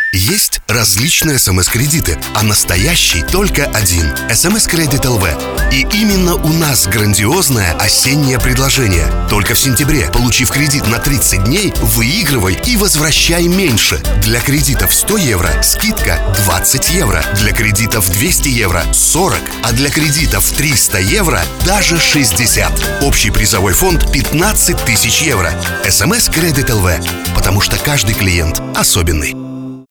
Есть различные СМС-кредиты, а настоящий только один – СМС-кредит ЛВ. И именно у нас грандиозное осеннее предложение. Только в сентябре, получив кредит на 30 дней, выигрывай и возвращай меньше. Для кредитов 100 евро скидка 20 евро. Для кредитов 200 евро 40, а для кредитов 300 евро даже 60. Общий призовой фонд 15 тысяч евро. СМС-кредит ЛВ. Потому что каждый клиент особенный.